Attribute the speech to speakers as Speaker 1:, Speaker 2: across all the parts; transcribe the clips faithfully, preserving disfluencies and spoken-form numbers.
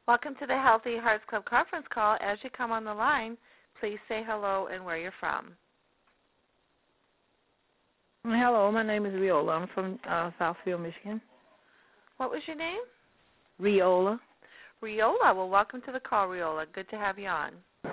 Speaker 1: Welcome to the Healthy Hearts Club conference call. As you come on the line, please say hello and where you're from.
Speaker 2: Hello, my name is Riola. I'm from uh, Southfield, Michigan.
Speaker 1: What was your name?
Speaker 2: Riola.
Speaker 1: Riola. Well, welcome to the call, Riola. Good to have you on.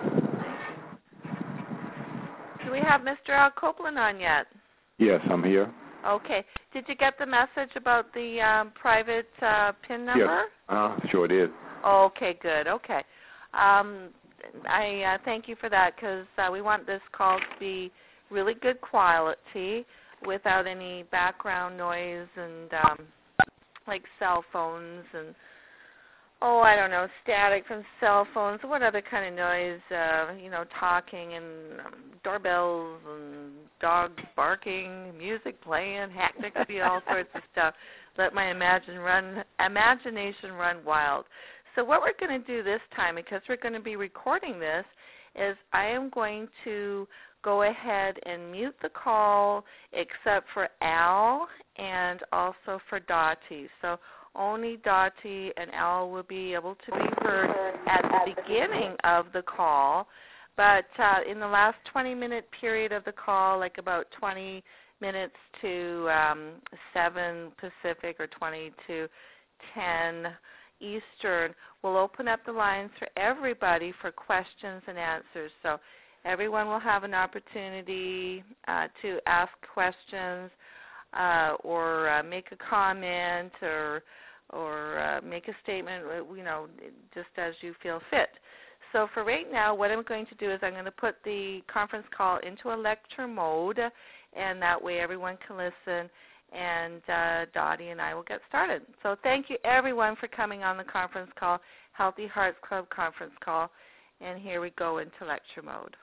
Speaker 1: Do we have Mister Al Copeland on yet?
Speaker 3: Yes, I'm here.
Speaker 1: Okay. Did you get the message about the um, private uh, PIN number?
Speaker 3: Yes, uh, sure did.
Speaker 1: Okay, good. Okay. Um, I uh, thank you for that because uh, we want this call to be really good quality without any background noise and um, like cell phones and, oh, I don't know, static from cell phones. What other kind of noise, uh, you know, talking and um, doorbells and dogs barking, music playing, heck, there could be all sorts of stuff. Let my imagine run, imagination run wild. So what we're going to do this time, because we're going to be recording this, is I am going to go ahead and mute the call except for Al and also for Dottie. So only Dottie and Al will be able to be heard at the beginning of the call. But uh, in the last twenty-minute period of the call, like about twenty minutes to um, seven Pacific or twenty to ten Eastern, we'll open up the lines for everybody for questions and answers. So everyone will have an opportunity uh, to ask questions uh, or uh, make a comment or or uh, make a statement, you know, just as you feel fit. So for right now, what I'm going to do is I'm going to put the conference call into a lecture mode, and that way everyone can listen, and uh, Dottie and I will get started. So thank you, everyone, for coming on the conference call, Healthy Hearts Club conference call, and here we go into lecture mode.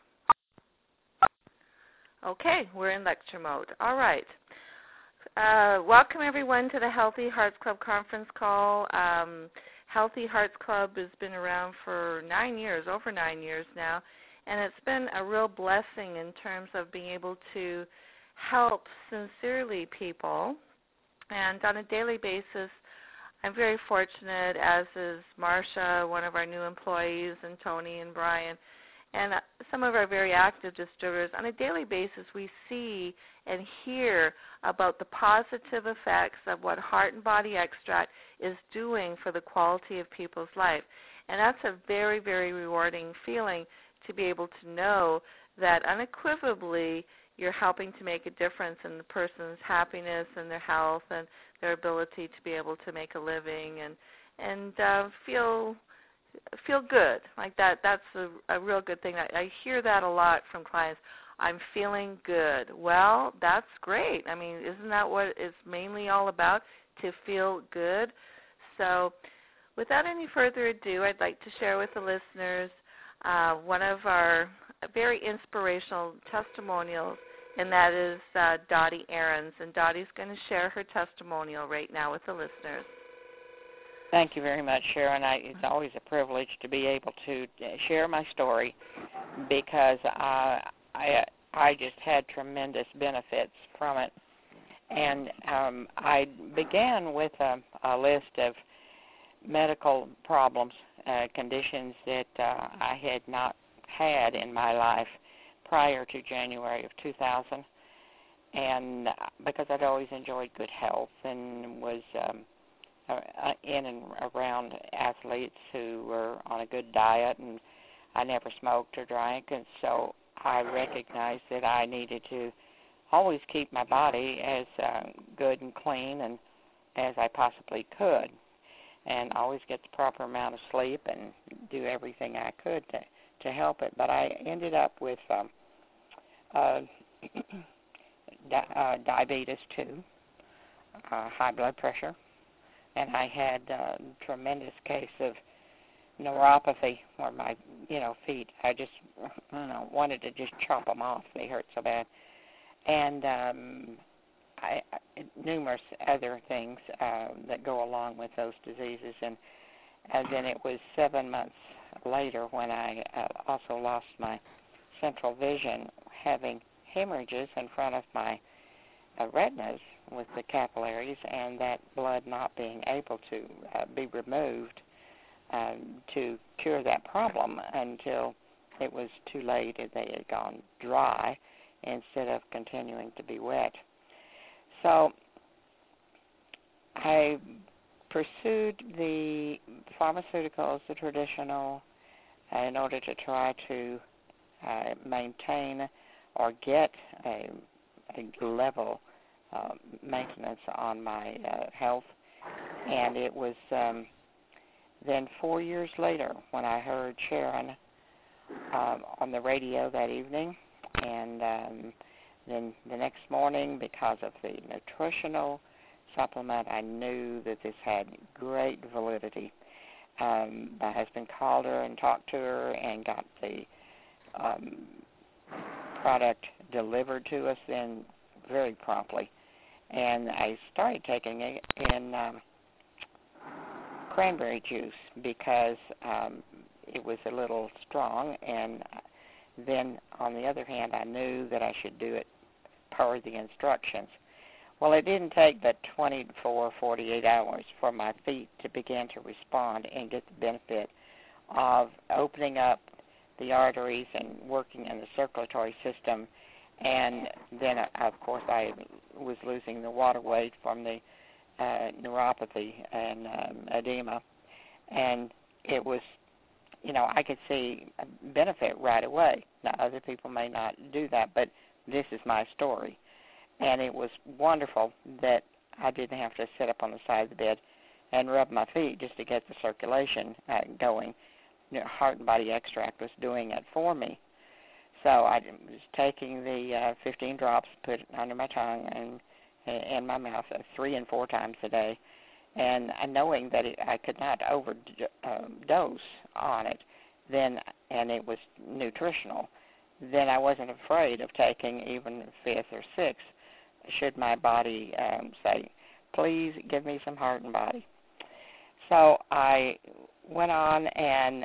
Speaker 1: Okay, we're in lecture mode. All right. Uh, welcome, everyone, to the Healthy Hearts Club conference call. Um, Healthy Hearts Club has been around for nine years, over nine years now, and it's been a real blessing in terms of being able to help sincerely people. And on a daily basis, I'm very fortunate, as is Marcia, one of our new employees, and Tony and Brian, and some of our very active distributors. On a daily basis, we see and hear about the positive effects of what Heart and Body Extract is doing for the quality of people's life. And that's a very, very rewarding feeling to be able to know that unequivocally you're helping to make a difference in the person's happiness and their health and their ability to be able to make a living and and uh, feel feel good. Like that, that's a, a real good thing. I, I hear that a lot from clients. I'm feeling good. Well, that's great. I mean, isn't that what it's mainly all about, to feel good? So without any further ado, I'd like to share with the listeners uh, one of our very inspirational testimonials, and that is uh, Dottie Ahrens. And Dottie's going to share her testimonial right now with the listeners.
Speaker 4: Thank you very much, Sharon. I, it's always a privilege to be able to share my story because uh, I I just had tremendous benefits from it. And um, I began with a, a list of medical problems, uh, conditions that uh, I had not had in my life prior to January of two thousand. And because I'd always enjoyed good health and was um, Uh, in and around athletes who were on a good diet, and I never smoked or drank, and so I recognized that I needed to always keep my body as uh, good and clean and as I possibly could, and always get the proper amount of sleep and do everything I could to, to help it. But I ended up with um, uh, di- uh, diabetes too, uh, high blood pressure, and I had a tremendous case of neuropathy where my, you know, feet, I just, I don't know, wanted to just chop them off. They hurt so bad. And um, I, numerous other things uh, that go along with those diseases. And, and then it was seven months later when I uh, also lost my central vision, having hemorrhages in front of my uh, retinas with the capillaries, and that blood not being able to uh, be removed um, to cure that problem until it was too late and they had gone dry instead of continuing to be wet. So I pursued the pharmaceuticals, the traditional, uh, in order to try to uh, maintain or get a, a level uh, maintenance on my uh, health. And it was um, then four years later when I heard Sharon um, on the radio that evening, and um, then the next morning, because of the nutritional supplement, I knew that this had great validity. Um, my husband called her and talked to her and got the um, product delivered to us then very promptly. And I started taking it in um, cranberry juice because um, it was a little strong, and then on the other hand, I knew that I should do it per the instructions. Well, it didn't take but twenty-four, forty-eight hours for my feet to begin to respond and get the benefit of opening up the arteries and working in the circulatory system. And then, of course, I was losing the water weight from the uh, neuropathy and um, edema. And it was, you know, I could see a benefit right away. Now, other people may not do that, but this is my story. And it was wonderful that I didn't have to sit up on the side of the bed and rub my feet just to get the circulation uh, going. You know, Heart and Body Extract was doing it for me. So I was taking the uh, fifteen drops, put it under my tongue and in my mouth uh, three and four times a day, and uh, knowing that it, I could not overdose um, on it, then and it was nutritional, then I wasn't afraid of taking even fifth or sixth. Should my body um, say, please give me some Heart and Body. So I went on and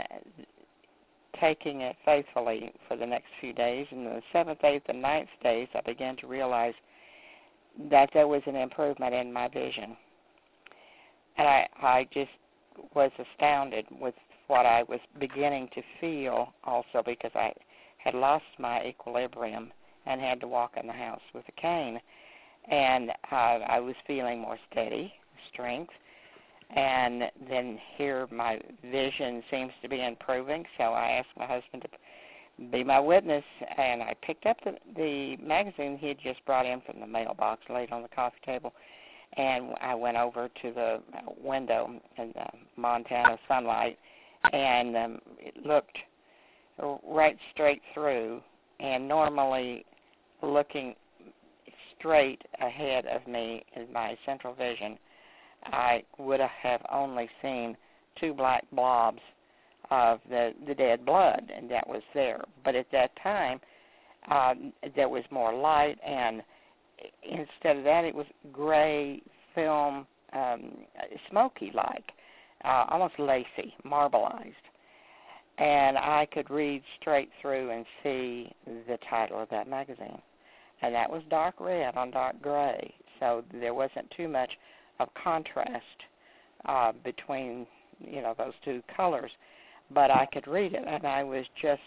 Speaker 4: taking it faithfully for the next few days. And the seventh, eighth, and ninth days, I began to realize that there was an improvement in my vision. And I, I just was astounded with what I was beginning to feel also, because I had lost my equilibrium and had to walk in the house with a cane. And uh, I was feeling more steady, strength. And then here my vision seems to be improving, so I asked my husband to be my witness, and I picked up the, the magazine he had just brought in from the mailbox, laid on the coffee table, and I went over to the window in the Montana sunlight, and um, it looked right straight through, and normally looking straight ahead of me in my central vision, I would have only seen two black blobs of the, the dead blood, and that was there. But at that time, uh, there was more light, and instead of that, it was gray film, um, smoky-like, uh, almost lacy, marbleized. And I could read straight through and see the title of that magazine. And that was dark red on dark gray, so there wasn't too much of contrast uh, between, you know, those two colors. But I could read it, and I was just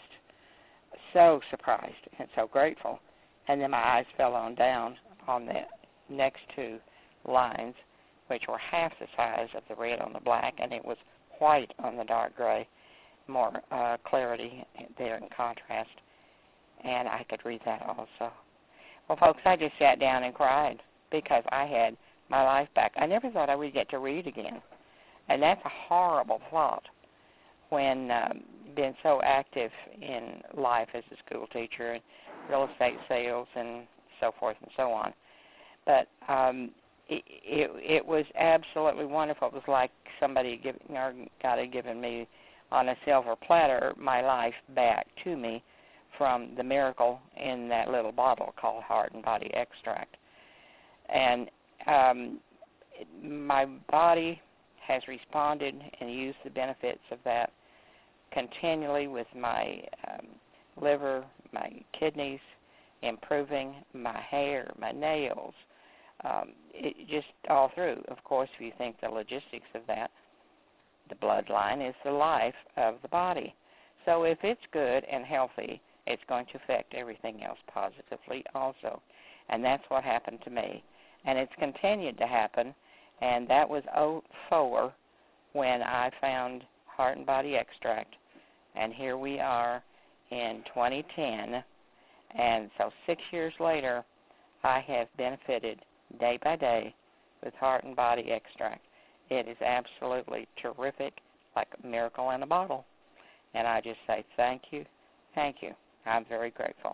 Speaker 4: so surprised and so grateful. And then my eyes fell on down on the next two lines, which were half the size of the red on the black, and it was white on the dark gray, more uh, clarity there in contrast. And I could read that also. Well, folks, I just sat down and cried because I had my life back. I never thought I would get to read again. And that's a horrible thought when um, being so active in life as a school teacher and real estate sales and so forth and so on. But um, it, it, it was absolutely wonderful. It was like somebody giving, or God had given me on a silver platter my life back to me from the miracle in that little bottle called Heart and Body Extract. And um, my body has responded and used the benefits of that continually with my um, liver, my kidneys, improving my hair, my nails, um, it just all through. Of course, if you think the logistics of that, The bloodline is the life of the body. So if it's good and healthy, it's going to affect everything else positively also. And that's what happened to me. And it's continued to happen. And that was oh four when I found Heart and Body Extract. And here we are in twenty ten. And so six years later, I have benefited day by day with Heart and Body Extract. It is absolutely terrific, like a miracle in a bottle. And I just say thank you, thank you. I'm very grateful.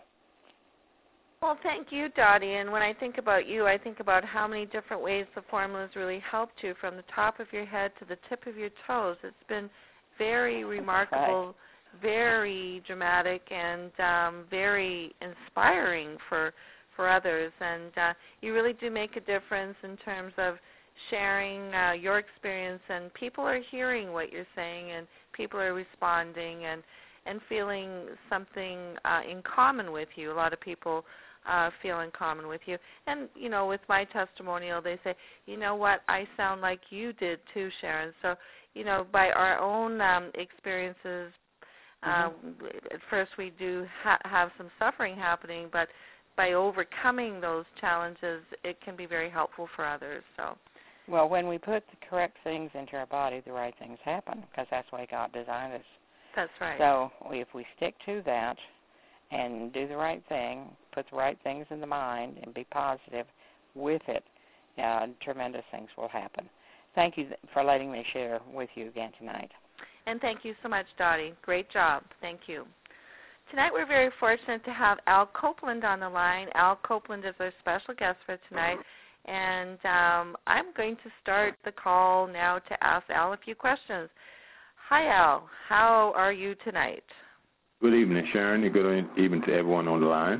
Speaker 1: Well, thank you, Dottie. And when I think about you, I think about how many different ways the formulas really helped you, from the top of your head to the tip of your toes. It's been very remarkable,
Speaker 4: right.
Speaker 1: very dramatic, and um, very inspiring for for others. And uh, you really do make a difference in terms of sharing uh, your experience, and people are hearing what you're saying, and people are responding and, and feeling something uh, in common with you. A lot of people uh, feel in common with you. And, you know, with my testimonial, they say, you know what, I sound like you did too, Sharon. So, you know, by our own um, experiences, uh, mm-hmm. at first we do ha- have some suffering happening, but by overcoming those challenges, it can be very helpful for others. So.
Speaker 4: Well, when we put the correct things into our body, the right things happen, because that's why God designed us.
Speaker 1: That's right.
Speaker 4: So if we stick to that and do the right thing, put the right things in the mind, and be positive with it, uh, tremendous things will happen. Thank you for letting me share with you again tonight.
Speaker 1: And thank you so much, Dottie. Great job. Thank you. Tonight we're very fortunate to have Al Copeland on the line. Al Copeland is our special guest for tonight. And um, I'm going to start the call now to ask Al a few questions. Hi, Al. How are you tonight?
Speaker 3: Good evening, Sharon, and good evening to everyone on the line.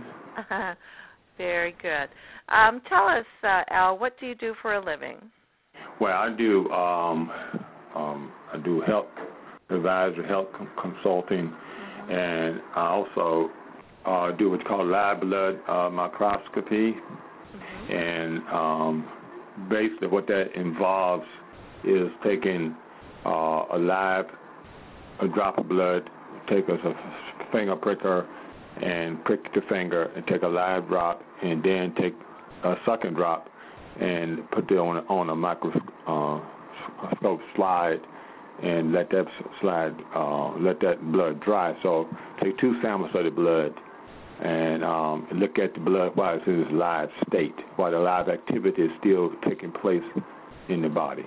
Speaker 1: Very good. Um, tell us, uh, Al, what do you do for a living?
Speaker 3: Well, I do um, um, I do health advisor, health consulting, mm-hmm. and I also uh, do what's called live blood uh, microscopy. Mm-hmm. And um, basically what that involves is taking uh, a live, a drop of blood, take a, a finger pricker and prick the finger and take a live drop, and then take a second drop and put it on a, on a microscope uh, slide and let that slide, uh, let that blood dry. So take two samples of the blood and um, look at the blood while it's in its live state, while the live activity is still taking place in the body.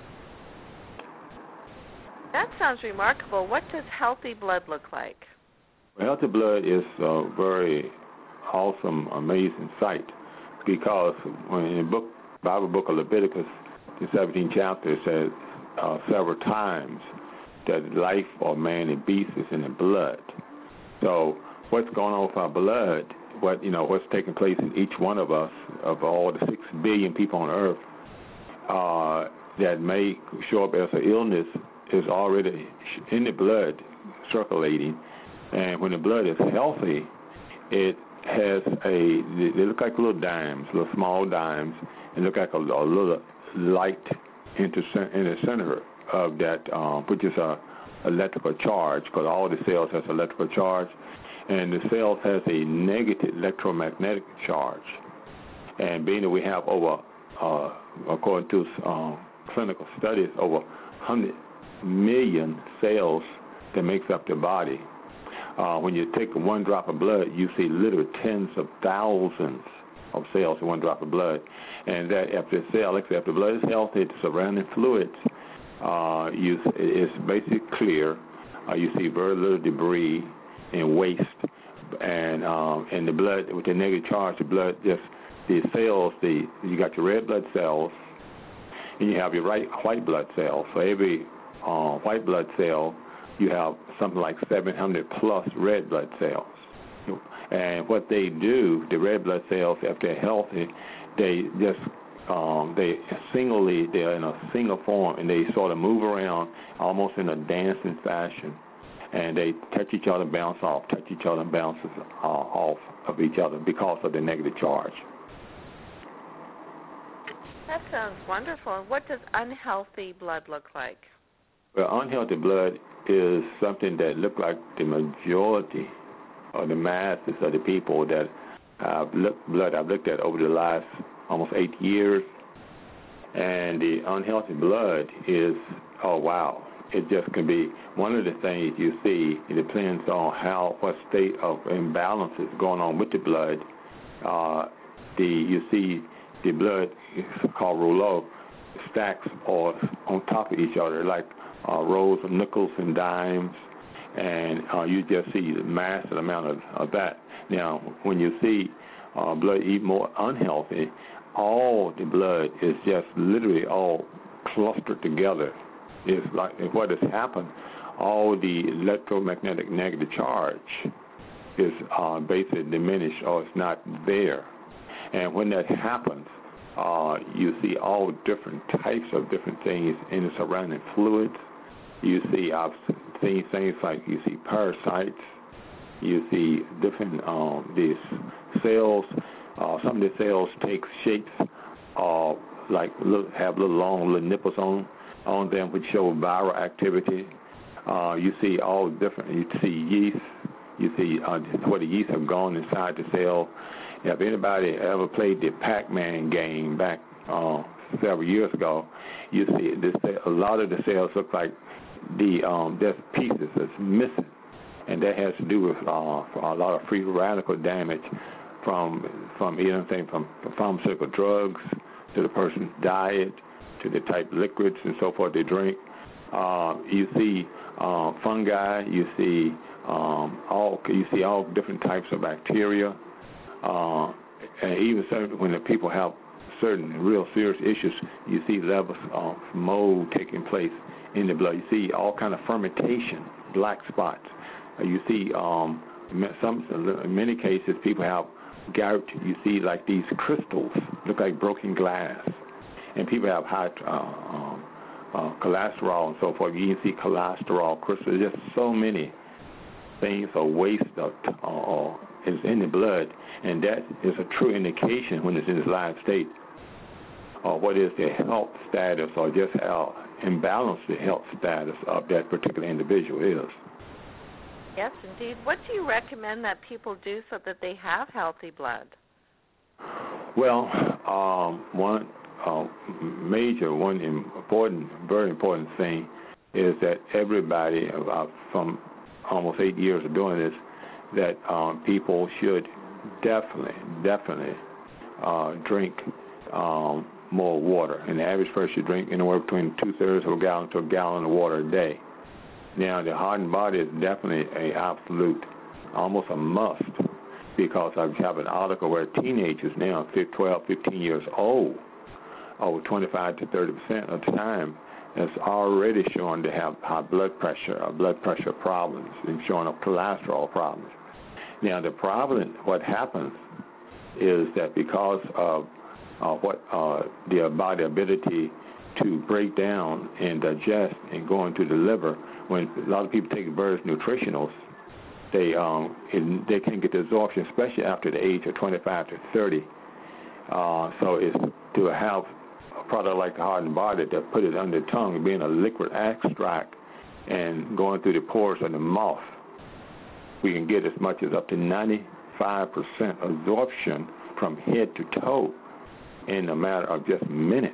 Speaker 1: That sounds remarkable. What does healthy blood look like?
Speaker 3: Well, healthy blood is a very awesome, amazing sight, because when in the book, Bible book of Leviticus, the seventeenth chapter, it says uh, several times that life of man and beast is in the blood. So what's going on with our blood, what you know, what's taking place in each one of us, of all the six billion people on earth, uh, that may show up as an illness, is already in the blood circulating. And when the blood is healthy, it has a, they look like little dimes, little small dimes, and look like a, a little light in the center of that, um, which is a electrical charge, because all the cells has electrical charge, and the cells has a negative electromagnetic charge. And being that we have over, uh, according to um, clinical studies, over one hundred million cells that makes up the body, uh, when you take one drop of blood, you see literally tens of thousands of cells in one drop of blood. And that if the cell, if the blood is healthy, the surrounding fluids uh, you, is basically clear. Uh, you see very little debris and waste. And um, and the blood, with the negative charge, the blood just, the cells, the you got your red blood cells, and you have your right white blood cells. So every uh, white blood cell, you have something like seven hundred plus red blood cells. And what they do, the red blood cells, if they're healthy, they just um, they singly, they're in a single form, and they sort of move around almost in a dancing fashion. And they touch each other, bounce off, touch each other, and bounce uh, off of each other because of the negative charge.
Speaker 1: That sounds wonderful. What does unhealthy blood look like?
Speaker 3: Well, unhealthy blood is something that looks like the majority of the masses of the people that I've looked blood I've looked at over the last almost eight years, and the unhealthy blood is, oh wow, it just can be one of the things you see. It depends on how what state of imbalance is going on with the blood. Uh, the you see the blood is called rouleau stacks or on top of each other like uh, rows of nickels and dimes, and uh, you just see the massive amount of, of that. Now, when you see uh, blood even more unhealthy, all the blood is just literally all clustered together. It's like what has happened. All the electromagnetic negative charge is uh, basically diminished or it's not there. And when that happens, uh, you see all different types of different things in the surrounding fluids. You see, I've seen things like you see parasites. You see different um, these cells. Uh, some of the cells take shapes, uh, like little, have little long little nipples on on them, which show viral activity. Uh, you see all different. You see yeast. You see uh, where the yeast have gone inside the cell. If anybody ever played the Pac-Man game back uh, several years ago, you see this. A lot of the cells look like the um, there's pieces that's missing, and that has to do with uh, a lot of free radical damage from from anything from pharmaceutical drugs to the person's diet to the type of liquids and so forth they drink. Uh, you see uh, fungi. You see um, all you see all different types of bacteria, uh, and even certain, when the people have certain real serious issues, you see levels of mold taking place in the blood. You see all kind of fermentation, black spots. Uh, you see um, some in many cases people have gout. You see like these crystals look like broken glass, and people have high uh, um, uh, cholesterol and so forth. You can see cholesterol crystals. There's just so many things or waste of, uh, is in the blood, and that is a true indication when it's in its live state or what is the health status or just how imbalanced the health status of that particular individual is.
Speaker 1: Yes, indeed. What do you recommend that people do so that they have healthy blood?
Speaker 3: Well, um, one uh, major, one important, very important thing is that everybody, uh, from almost eight years of doing this, that um, people should definitely, definitely uh, drink um, more water. And the average person should drink anywhere between two-thirds of a gallon to a gallon of water a day. Now, the hardened body is definitely an absolute, almost a must, because I have an article where teenagers now, twelve, fifteen years old, over twenty-five to thirty percent of the time, is already shown to have high blood pressure or blood pressure problems and showing up cholesterol problems. Now, the problem, what happens is that because of uh, what uh, the body ability to break down and digest and go into the liver, when a lot of people take various nutritionals, they um, it, they can't get the absorption, especially after the age of twenty-five to thirty. Uh, so it's to have a product like the hardened body that put it under the tongue, being a liquid extract and going through the pores of the mouth, we can get as much as up to ninety-five percent absorption from head to toe in a matter of just minutes.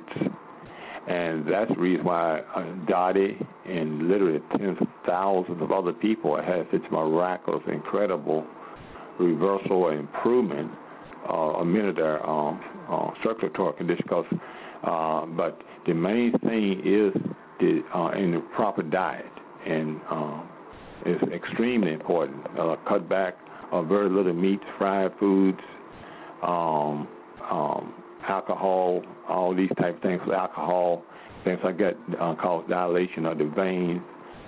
Speaker 3: And that's the reason why uh, Dottie and literally tens of thousands of other people have had such miraculous, incredible reversal and improvement uh, amid their um, uh, circulatory condition. Because, uh, but the main thing is the uh, in the proper diet, and um, it's extremely important. Uh, cut back on very little meat, fried foods, um, um, alcohol, all these type of things, alcohol, things like that uh, cause dilation of the vein.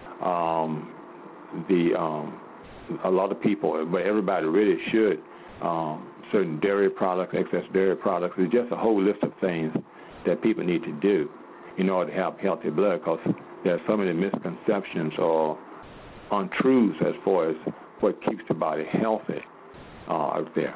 Speaker 3: Um, the um, a lot of people, but everybody really should, um, certain dairy products, excess dairy products. It's just a whole list of things that people need to do in order to have healthy blood, because there are so many misconceptions or untruths as far as what keeps the body healthy uh, out there.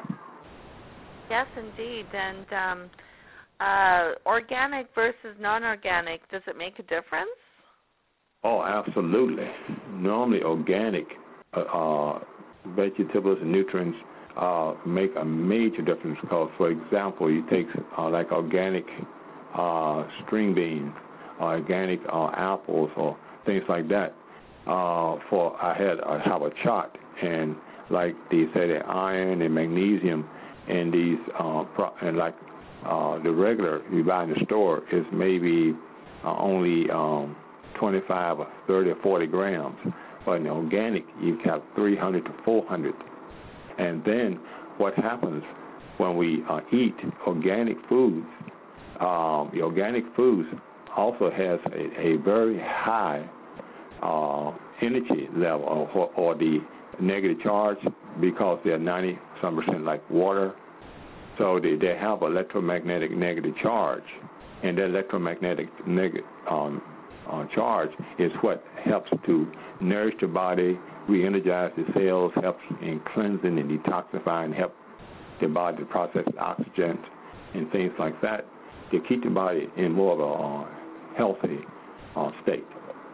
Speaker 1: Yes, indeed. And um, uh, organic versus non-organic, does it make a difference?
Speaker 3: Oh, absolutely. Normally, organic uh, uh, vegetables and nutrients uh, make a major difference because, for example, you take uh, like organic uh, string beans, organic uh, apples, or things like that. Uh, for I had I have a chart, and like they say, the iron and magnesium, and these uh, pro- and like uh, the regular you buy in the store is maybe uh, only um, twenty-five or thirty or forty grams, but in the organic you have three hundred to four hundred. And then what happens when we uh, eat organic foods? Um, the organic foods also has a, a very high uh, energy level, or, or the negative charge, because they're ninety some percent like water. So they, they have electromagnetic negative charge, and that electromagnetic negative um, uh, charge is what helps to nourish the body, re-energize the cells, helps in cleansing and detoxifying, help the body to process oxygen and things like that to keep the body in more of a uh, healthy uh, state.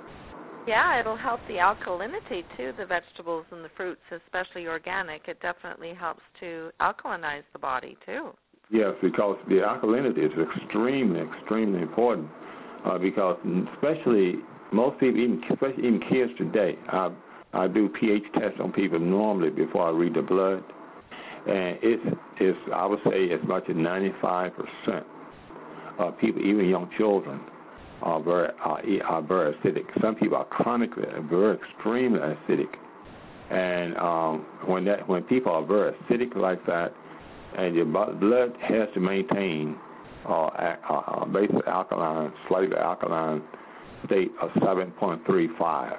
Speaker 1: Yeah, it'll help the alkalinity too, the vegetables and the fruits, especially organic. It definitely helps to alkalinize the body too.
Speaker 3: Yes, because the alkalinity is extremely, extremely important uh, because especially most people, even, especially even kids today, I, I do pH tests on people normally before I read the blood, and it's, it's I would say as much as ninety-five percent of people, even young children, are very are, are very acidic. Some people are chronically very extremely acidic, and um, when that when people are very acidic like that, and your blood has to maintain uh, a, a basic alkaline, slightly alkaline state of seven point three five.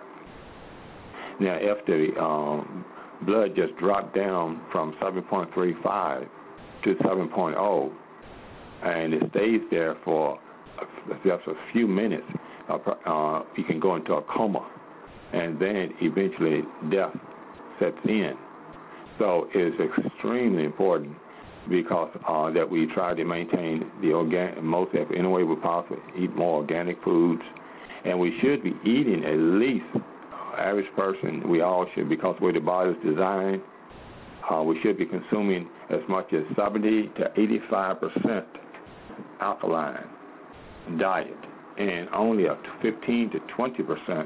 Speaker 3: Now, if the um, blood just dropped down from seven point three five to seven point zero, and it stays there for just a few minutes, uh, uh, you can go into a coma, and then eventually death sets in. So it's extremely important because uh, that we try to maintain the organic, most of any way we possibly eat more organic foods, and we should be eating at least, uh, average person, we all should, because the way the body is designed, uh, we should be consuming as much as seventy to eighty-five percent alkaline diet, and only a fifteen to twenty percent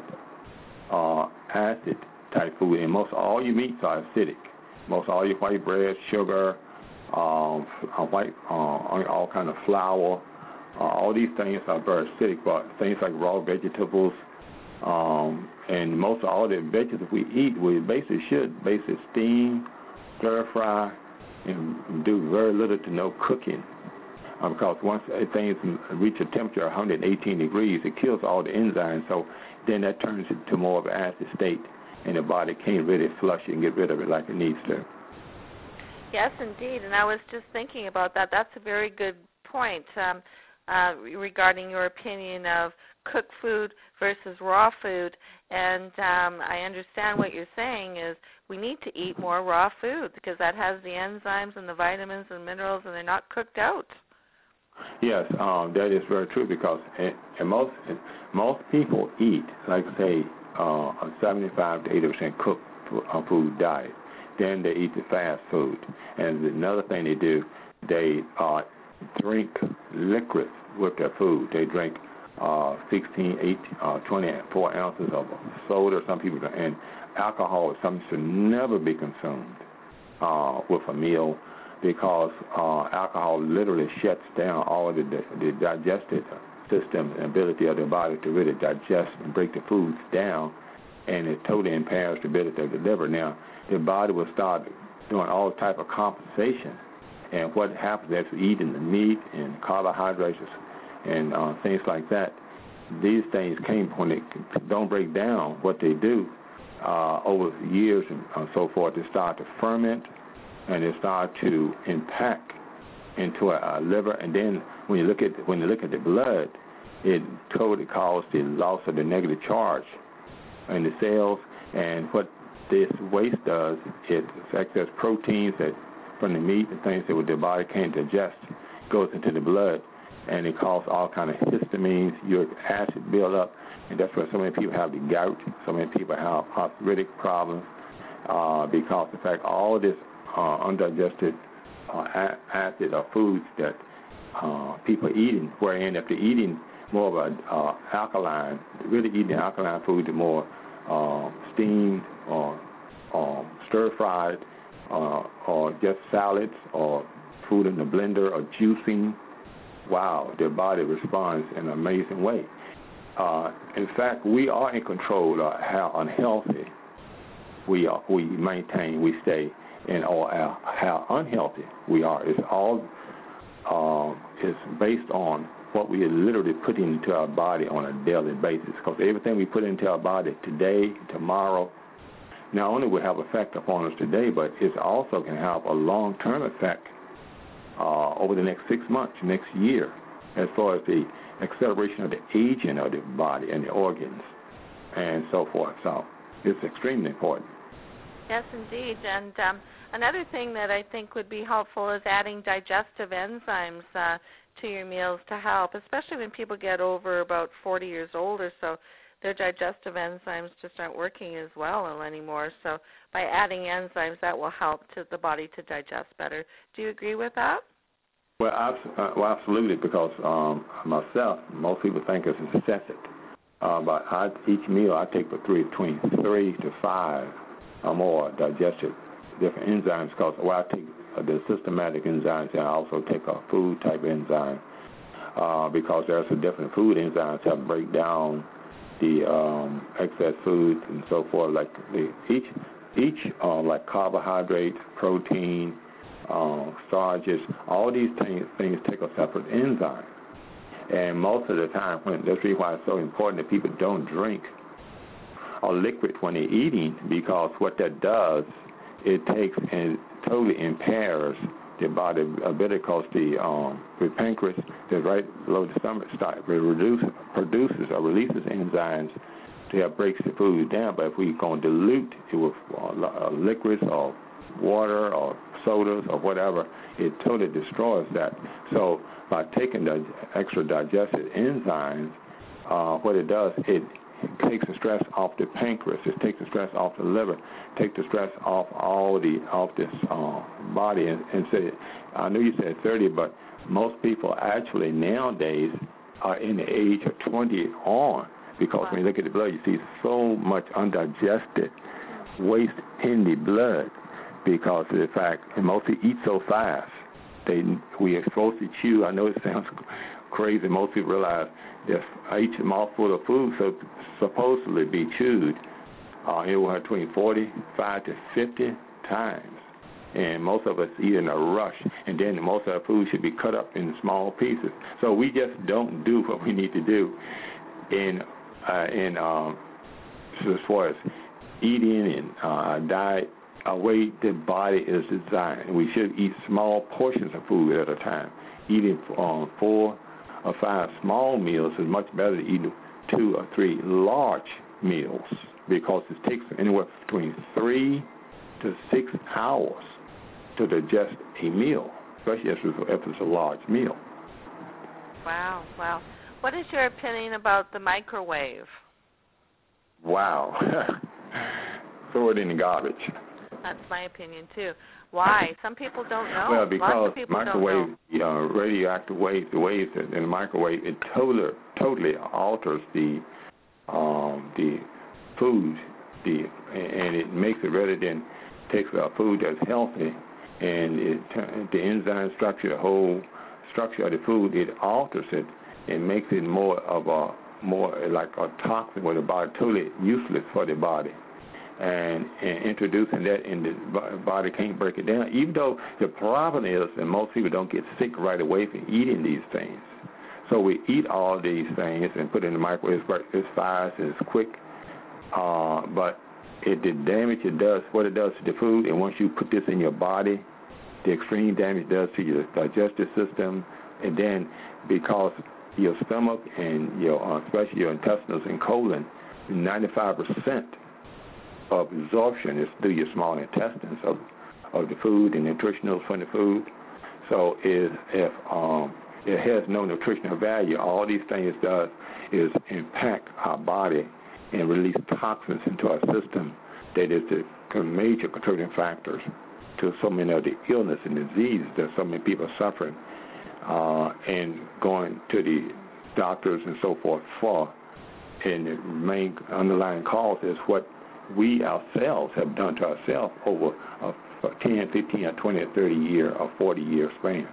Speaker 3: uh, acid type food. And most all your meats are acidic. Most all your white bread, sugar, um, white, uh, all kind of flour, uh, all these things are very acidic. But things like raw vegetables, um, and most of all the vegetables we eat, we basically should basically steam, stir fry, and do very little to no cooking. Uh, because once things reach a temperature of one hundred eighteen degrees, it kills all the enzymes. So then that turns it to more of an acid state, and the body can't really flush it and get rid of it like it needs to.
Speaker 1: Yes, indeed. And I was just thinking about that. That's a very good point um, uh, regarding your opinion of cooked food versus raw food. And um, I understand what you're saying is we need to eat more raw food because that has the enzymes and the vitamins and minerals, and they're not cooked out.
Speaker 3: Yes, um, that is very true because and most most people eat, like say, uh, a seventy-five to eighty percent cooked food diet. Then they eat the fast food, and another thing they do, they uh, drink liquids with their food. They drink uh, sixteen, eighteen, uh, twenty-four ounces of soda. Some people, and alcohol is something that should never be consumed uh, with a meal, because uh, alcohol literally shuts down all of the, the digestive system and ability of the body to really digest and break the foods down, and it totally impairs the ability of the liver. Now, the body will start doing all type of compensation, and what happens after eating the meat and carbohydrates and uh, things like that, these things came when they don't break down. What they do uh, over years and uh, so forth, they start to ferment, and they start to impact into a, a liver. And then when you look at when you look at the blood, it totally causes the loss of the negative charge in the cells. And what this waste does, it excess proteins that from the meat and things that the body can't digest goes into the blood, and it causes all kind of histamines, uric acid buildup, and that's why so many people have the gout. So many people have arthritic problems uh, because the fact all this uh, undigested uh, acid or foods that uh, people are eating, wherein if they're eating more of a uh, alkaline, really eating alkaline food, the more uh, steamed or um, stir-fried uh, or just salads or food in the blender or juicing, wow, their body responds in an amazing way. Uh, in fact, we are in control of how unhealthy we are, we maintain, we stay, and or how unhealthy we are. It's all uh, is based on what we literally put into our body on a daily basis. Because everything we put into our body today, tomorrow, not only will have effect upon us today, but it also can have a long-term effect uh, over the next six months, next year, as far as the acceleration of the aging of the body and the organs and so forth. So it's extremely important.
Speaker 1: Yes, indeed. And um, another thing that I think would be helpful is adding digestive enzymes uh, to your meals to help, especially when people get over about forty years old or so. Their digestive enzymes just aren't working as well anymore. So by adding enzymes, that will help to the body to digest better. Do you agree with that?
Speaker 3: Well, abs- uh, well absolutely, because um, myself, most people think it's excessive. Uh, but I, each meal I take for three, between three to five or more digestive different enzymes. Because well, I take uh, the systematic enzymes, and I also take a food type enzyme uh, because there's a different food enzymes that break down the um, excess foods and so forth. Like the, each each uh, like carbohydrates, protein, uh, starches, all these things, things take a separate enzyme. And most of the time, when that's really why it's so important that people don't drink a liquid when they're eating, because what that does, it takes and totally impairs the body ability, because the um, the pancreas that's right below the stomach start reduce, produces or releases enzymes to help break the food down. But if we're going to dilute it with uh, liquids or water or sodas or whatever, it totally destroys that. So by taking the extra digestive enzymes, uh, what it does, it takes the stress off the pancreas, it takes the stress off the liver, takes the stress off all the off this uh, body. And, and say, I know you said thirty, but most people actually nowadays are in the age of twenty on, because wow. when you look at the blood, you see so much undigested waste in the blood because of the fact, and most people eat so fast. They we are supposed to chew. I know it sounds crazy. Most people realize if each mouthful of food so supposedly be chewed uh, anywhere between forty-five to fifty times, and most of us eat in a rush. And then most of our food should be cut up in small pieces. So we just don't do what we need to do in uh, in um, as far as eating and uh, diet. A way the body is designed. We should eat small portions of food at a time. Eating um, four or five small meals is much better than eating two or three large meals, because it takes anywhere between three to six hours to digest a meal, especially if it's, if it's a large meal.
Speaker 1: Wow, wow. What is your opinion about the microwave?
Speaker 3: Wow. Throw it in the garbage.
Speaker 1: That's my opinion, too. Why? Some people don't know.
Speaker 3: Well, because
Speaker 1: Lots of people
Speaker 3: microwave,
Speaker 1: don't know.
Speaker 3: Uh, radioactive waves, the waves in the microwave, it totally, totally alters the um, the food, the and it makes it, rather than takes a food that's healthy, and it, the enzyme structure, the whole structure of the food, it alters it and makes it more of a more like a toxin where the body totally useless for the body. And, and introducing that in the body can't break it down, even though the problem is that most people don't get sick right away from eating these things. So we eat all these things and put it in the microwave. It's fast, it's quick, uh, but it, the damage it does, what it does to the food, and once you put this in your body, the extreme damage it does to your digestive system, and then because your stomach and your, uh, especially your intestines and colon, ninety-five percent of absorption is through your small intestines of, of the food and nutritionals from the food. So is if um, it has no nutritional value. All these things does is impact our body and release toxins into our system that is the major contributing factors to so many of the illness and diseases that so many people are suffering uh, and going to the doctors and so forth for. And the main underlying cause is what we ourselves have done to ourselves over a ten, fifteen, or twenty, or thirty year or forty year span.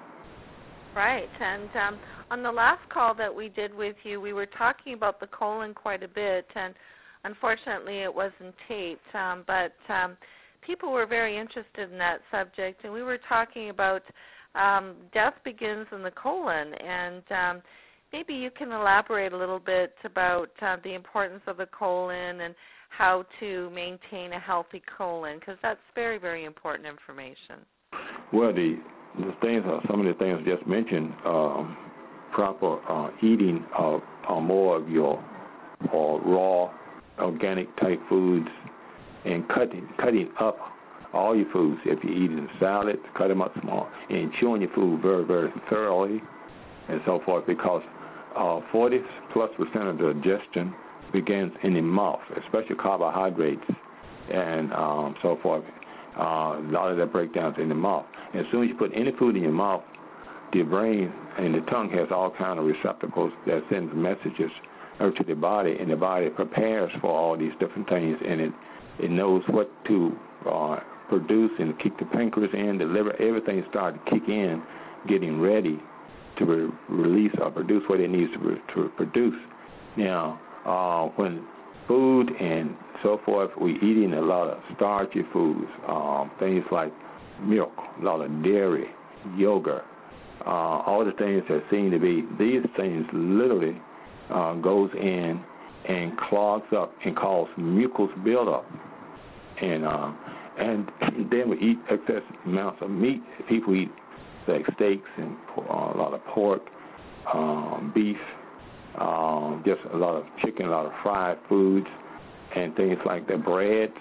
Speaker 1: Right. And um, on the last call that we did with you, we were talking about the colon quite a bit, and unfortunately it wasn't taped, um, but um, people were very interested in that subject, and we were talking about um, death begins in the colon, and um, maybe you can elaborate a little bit about uh, the importance of the colon and how to maintain a healthy colon, because that's very, very important information.
Speaker 3: Well, the, the things, uh, some of the things I just mentioned, um, proper uh, eating of uh, more of your uh, raw, organic type foods, and cutting cutting up all your foods. If you're eating salads, cut them up small, and chewing your food very, very thoroughly, and so forth, because uh, forty plus percent of the digestion begins in the mouth, especially carbohydrates and um, so forth. Uh, a lot of that breakdowns in the mouth. And as soon as you put any food in your mouth, the brain and the tongue has all kind of receptacles that sends messages out to the body, and the body prepares for all these different things, and it, it knows what to uh, produce and keep the pancreas in, the liver, everything starts to kick in, getting ready to re- release or produce what it needs to, re- to produce. Now, uh, when food and so forth, we're eating a lot of starchy foods, um, things like milk, a lot of dairy, yogurt, uh, all the things that seem to be, these things literally uh, goes in and clogs up and cause mucus buildup. And uh, and then we eat excess amounts of meat. People eat like steaks and uh, a lot of pork, um, beef, um, just a lot of chicken, a lot of fried foods, and things like that, breads,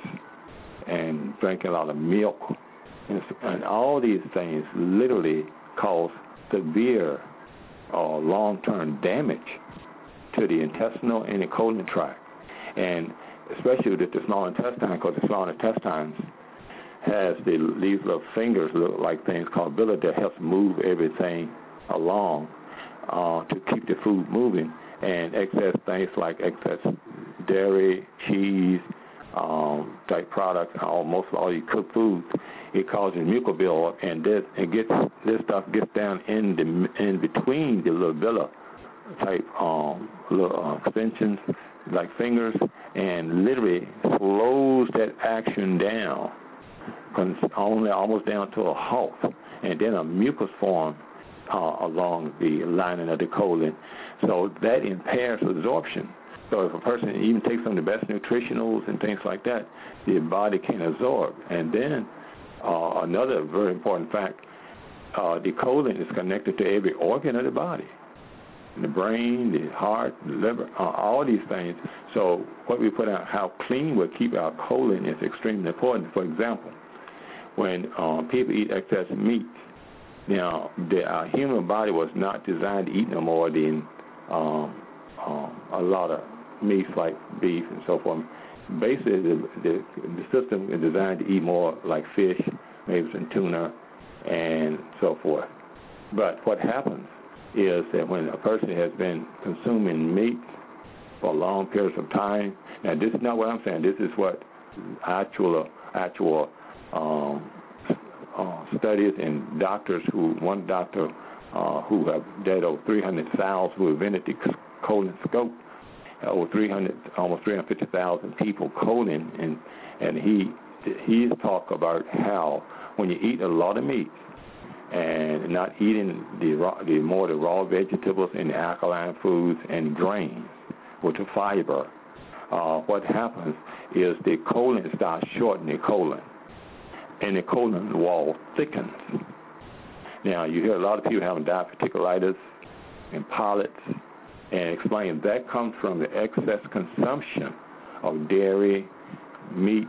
Speaker 3: and drinking a lot of milk. And, and all these things literally cause severe or uh, long-term damage to the intestinal and the colon tract. And especially with the small intestine, because the small intestines has the, these little fingers, look like things called villi, that helps move everything along uh, to keep the food moving. And excess things like excess dairy, cheese, um, type products, almost all your cooked foods, it causes mucus buildup, and this it gets this stuff gets down in the in between the little villi type um, little uh, extensions like fingers, and literally slows that action down, only almost down to a halt, and then a mucus form uh, along the lining of the colon. So that impairs absorption. So if a person even takes some of the best nutritionals and things like that, the body can absorb. And then uh, another very important fact, uh, the colon is connected to every organ of the body. The brain, the heart, the liver, uh, all these things. So what we put out, how clean we keep our colon is extremely important. For example, when uh, people eat excess meat, now the uh, human body was not designed to eat no more than um, um, a lot of meats like beef and so forth. Basically, the, the, the system is designed to eat more like fish, maybe some tuna, and so forth. But what happens is that when a person has been consuming meat for long periods of time, now this is not what I'm saying, this is what actual actual um, uh, studies and doctors who, one doctor uh, who have did over three hundred thousand, who invented the colonoscope, over three hundred, almost three hundred fifty thousand people colon, and and he he's talked about how when you eat a lot of meat and not eating the raw, the more the raw vegetables and the alkaline foods and grains with the fiber, uh, what happens is the colon starts shortening the colon, and the colon wall thickens. Now you hear a lot of people having diverticulitis and polyps, and explain that comes from the excess consumption of dairy, meat,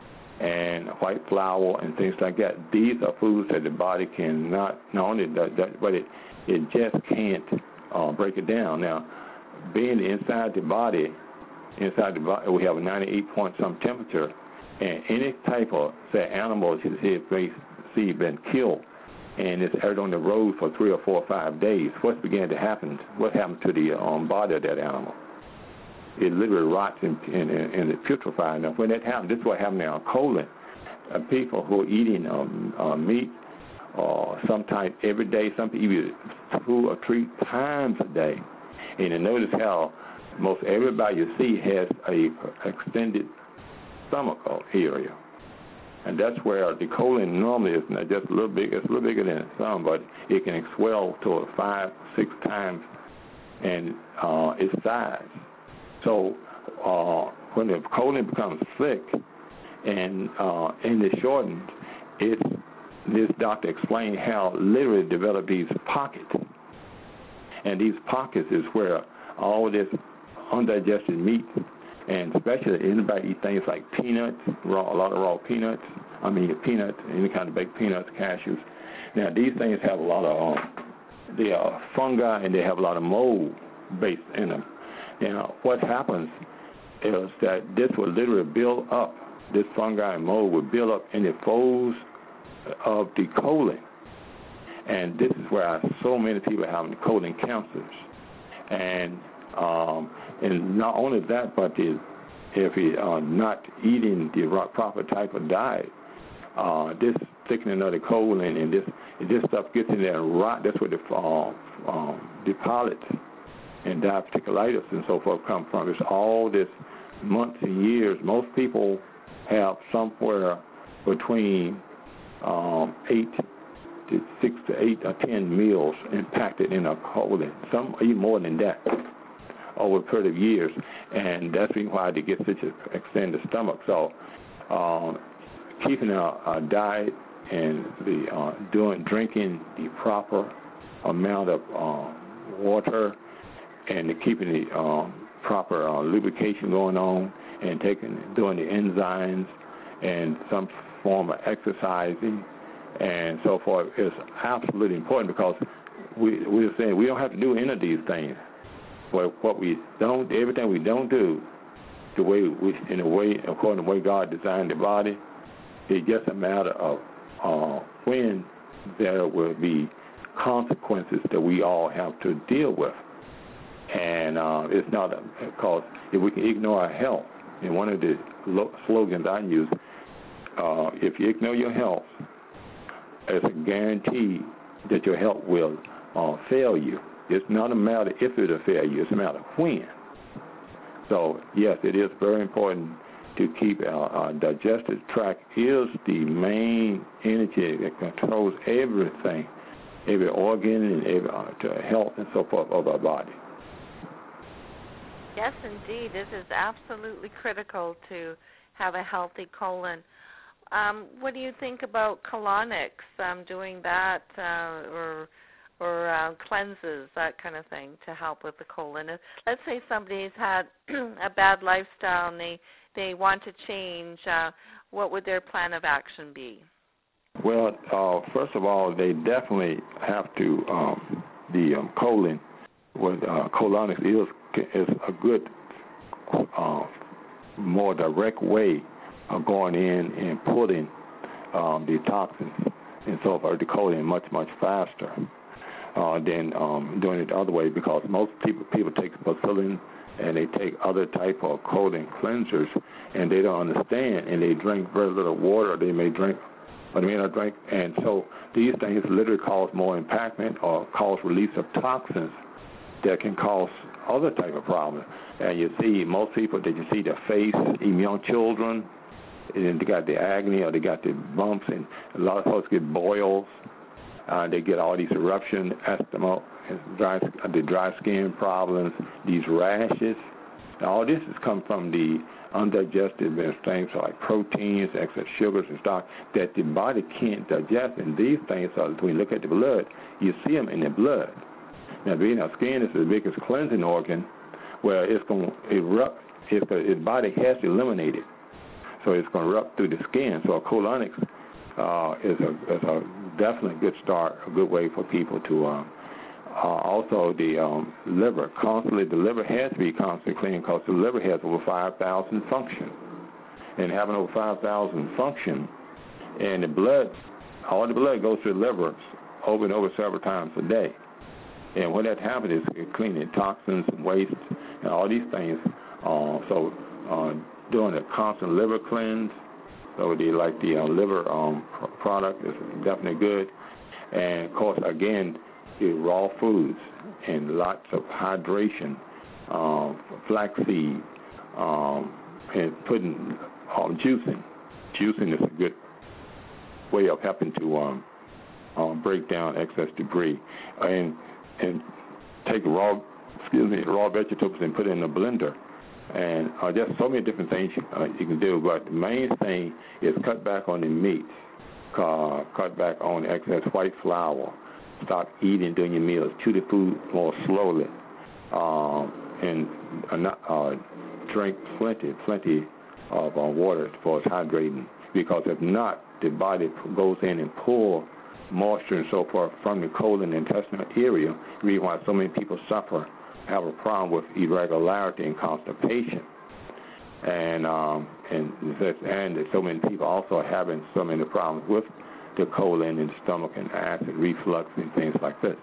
Speaker 3: and white flour and things like that. These are foods that the body cannot, not only does that, but it, it just can't uh, break it down. Now, being inside the body, inside the body, we have a ninety-eight point some temperature, and any type of, say, animal, you see, see been killed, and it's out on the road for three or four or five days, what's began to happen? What happened to the um, body of that animal? It literally rots and, and, and it putrefies. Now, when that happens, this is what happened now. Colon, uh, people who are eating um, uh, meat or uh, sometimes every day, some people eat two or three times a day. And you notice how most everybody you see has a extended stomach area. And that's where the colon normally is not just a little big. It's a little bigger than some, but it can swell to five, six times and uh, its size. So uh, when the colon becomes thick and uh, and it's shortened, it's this doctor explained how literally develop these pockets, and these pockets is where all this undigested meat, and especially anybody eat things like peanuts, raw, a lot of raw peanuts. I mean peanuts, any kind of baked peanuts, cashews. Now these things have a lot of um, they are fungi and they have a lot of mold based in them. Now what happens is that this will literally build up. This fungi and mold will build up in the folds of the colon, and this is where so many people are having colon cancers. And um, and not only that, but the, if you are not eating the proper type of diet, uh, this thickening of the colon and this this stuff gets in there and rot. That's where the uh, um, the polyps and diverticulitis and so forth come from. It's all this months and years. Most people have somewhere between um, eight to six to eight or ten meals impacted in a colon. Some even more than that over a period of years, and that's the reason why they get such an extended stomach. So, um, keeping a, a diet and the uh, doing drinking the proper amount of uh, water, and the keeping the um, proper uh, lubrication going on, and taking doing the enzymes and some form of exercising and so forth is absolutely important, because we we're saying we don't have to do any of these things. But what we don't, everything we don't do, the way we, in a way, according to the way God designed the body, it's just a matter of uh, when there will be consequences that we all have to deal with. And uh, it's not because if we can ignore our health, and one of the lo- slogans I use, uh, if you ignore your health, it's a guarantee that your health will uh, fail you. It's not a matter if it'll fail you, it's a matter when. So, yes, it is very important to keep our, our digestive tract is the main energy that controls everything, every organ and every uh, to health and so forth of our body.
Speaker 1: Yes, indeed. This is absolutely critical to have a healthy colon. Um, what do you think about colonics, um, doing that uh, or or uh, cleanses, that kind of thing, to help with the colon? Let's say somebody's had a bad lifestyle and they, they want to change. Uh, what would their plan of action be?
Speaker 3: Well, uh, first of all, they definitely have to, um, the um, colon, with uh, colonics is, is a good, uh, more direct way of going in and putting um, the toxins and so forth, the colon much, much faster. Uh, than um, doing it the other way, because most people people take penicillin and they take other type of colon cleansers, and they don't understand, and they drink very little water. They may drink, but they may not drink, and so these things literally cause more impactment or cause release of toxins that can cause other type of problems. And you see most people that you see their face, even young children, and they got the acne or they got the bumps, and a lot of folks get boils. Uh, they get all these eruption, asthma, dry, the dry skin problems, these rashes. All this has come from the undigested things like proteins, excess sugars and stuff that the body can't digest. And these things are, when you look at the blood, you see them in the blood. Now, being our skin is the biggest cleansing organ, where it's going to erupt. It's, its body has to eliminate it, so it's going to erupt through the skin. So colonics Uh, is a is a definitely good start, a good way for people to uh, uh, also the um, liver. Constantly, the liver has to be constantly clean because the liver has over five thousand functions. And having over five thousand functions, and the blood, all the blood goes to the liver over and over several times a day. And when that happens, it's cleaning toxins and waste and all these things. Uh, so uh, doing a constant liver cleanse, so the like the uh, liver um, product is definitely good. And of course, again, the raw foods and lots of hydration, um, flaxseed, um, and putting um, juicing. Juicing is a good way of helping to um, um, break down excess debris. And and take raw, excuse me, raw vegetables and put it in a blender. And uh, just so many different things you, uh, you can do. But the main thing is cut back on the meat, uh, cut back on excess white flour, stop eating during your meals, chew the food more slowly, um, and uh, not, uh, drink plenty, plenty of uh, water for its hydrating. Because if not, the body goes in and pulls moisture and so forth from the colon and intestinal area. The reason why so many people suffer, have a problem with irregularity and constipation, and um, and and so many people also are having so many problems with the colon and the stomach and acid reflux and things like this.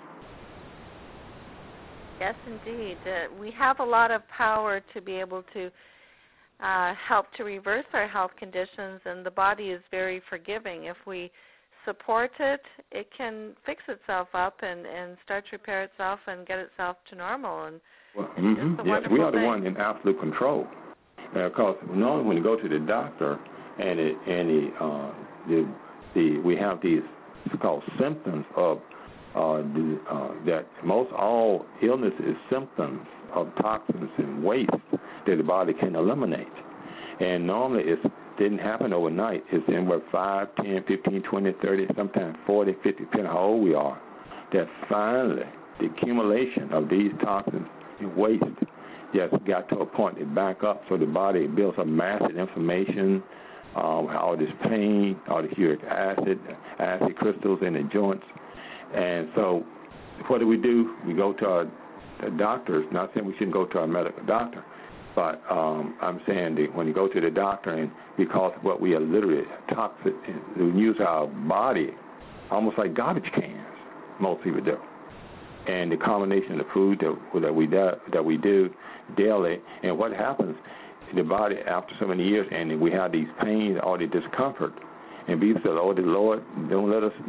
Speaker 1: Yes, indeed. Uh, we have a lot of power to be able to uh, help to reverse our health conditions, and the body is very forgiving. If we support it, it can fix itself up and, and start to repair itself and get itself to normal. And
Speaker 3: well,
Speaker 1: it's
Speaker 3: mm-hmm.
Speaker 1: just a
Speaker 3: yes,
Speaker 1: wonderful
Speaker 3: we are the
Speaker 1: thing.
Speaker 3: one in absolute control. Because uh, normally when you go to the doctor and it, and the, uh, the the we have these called symptoms of uh, the, uh, that most all illness is symptoms of toxins and waste that the body can eliminate. And normally it's didn't happen overnight. It's anywhere five, ten, fifteen, twenty, thirty, sometimes forty, fifty, depending on how old we are, that finally the accumulation of these toxins and waste just got to a point to back up, so the body builds up massive inflammation, um, all this pain, all the uric acid, acid crystals in the joints. And so what do we do? We go to our doctors. Not saying we shouldn't go to our medical doctor, but um, I'm saying that when you go to the doctor, and because of what we are literally toxic, we use our body almost like garbage cans, most people do. And the combination of the food that, that we do, that we do daily, and what happens in the body after so many years, and we have these pains, all the discomfort, and people say, "Oh, the Lord, don't let us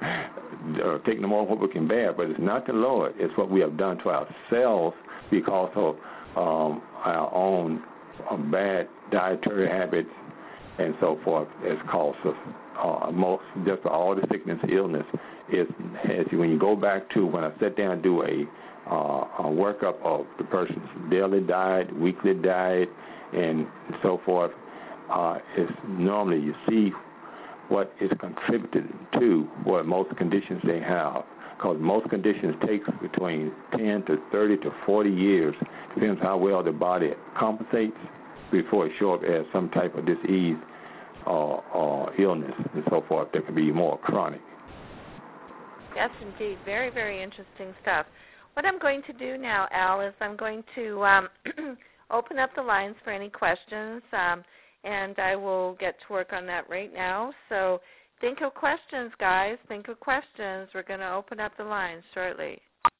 Speaker 3: uh, take no more than what we can bear." But it's not the Lord; it's what we have done to ourselves because of um, our own uh, bad dietary habits and so forth. Has caused us uh, most just all the sickness, illness. Is as when you go back to when I sit down and do a, uh, a workup of the person's daily diet, weekly diet, and so forth, uh, it's normally you see what is contributed to what most conditions they have. Because most conditions take between ten to thirty to forty years, depends how well the body compensates before it shows up as some type of disease or, or illness and so forth that can be more chronic.
Speaker 1: Yes, indeed. Very, very interesting stuff. What I'm going to do now, Al, is I'm going to um, open up the lines for any questions, um, and I will get to work on that right now. So think of questions, guys. Think of questions. We're going to open up the lines shortly.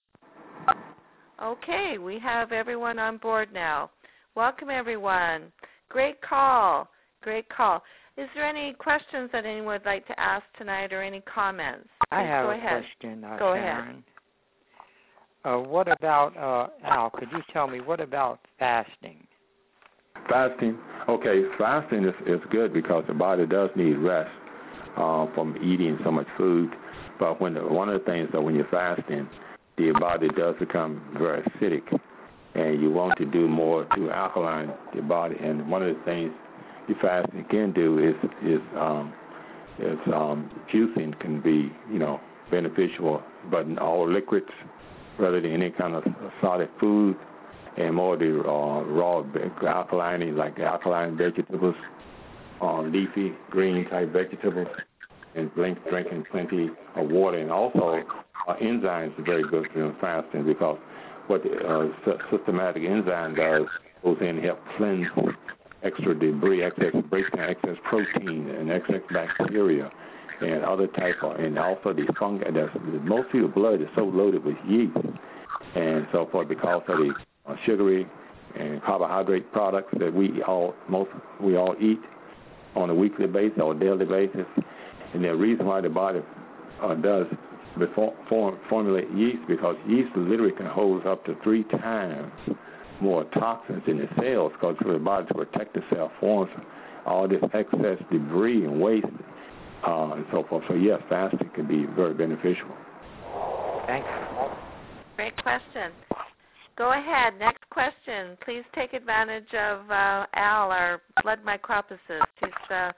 Speaker 1: Okay, we have everyone on board now. Welcome, everyone. Great call. Great call. Is there any questions that anyone would like to ask tonight or any comments? Please
Speaker 5: I have
Speaker 1: go
Speaker 5: a
Speaker 1: ahead.
Speaker 5: question, uh,
Speaker 1: Go
Speaker 5: Sharon. Uh, what about, uh, Al, could you tell me, what about fasting?
Speaker 3: Fasting, okay, fasting is, is good because the body does need rest uh, from eating so much food. But when the, one of the things that when you're fasting, the body does become very acidic, and you want to do more to alkaline your body. And one of the things you fasting can do is is um, is um, juicing can be you know beneficial, but in all liquids rather than any kind of solid food, and more the uh, raw alkaline like alkaline vegetables, uh, leafy green type vegetables, and drink, drinking plenty of water, and also uh, enzymes are very good for fasting because what the uh, systematic enzyme does goes in and help cleanse extra debris, excess breaks down excess protein and excess bacteria and other type of, and also the fungi. That's, most of the blood is so loaded with yeast and so forth because of the uh, sugary and carbohydrate products that we all most we all eat on a weekly basis or daily basis. And the reason why the body uh, does before form, formulate yeast because yeast literally can hold up to three times more toxins in the cells because for the body to protect the cell forms all this excess debris and waste uh, and so forth. So yes, fasting can be very beneficial.
Speaker 5: Thanks.
Speaker 1: Great question. Go ahead. Next question. Please take advantage of uh, Al, our blood microphysicist. He's uh,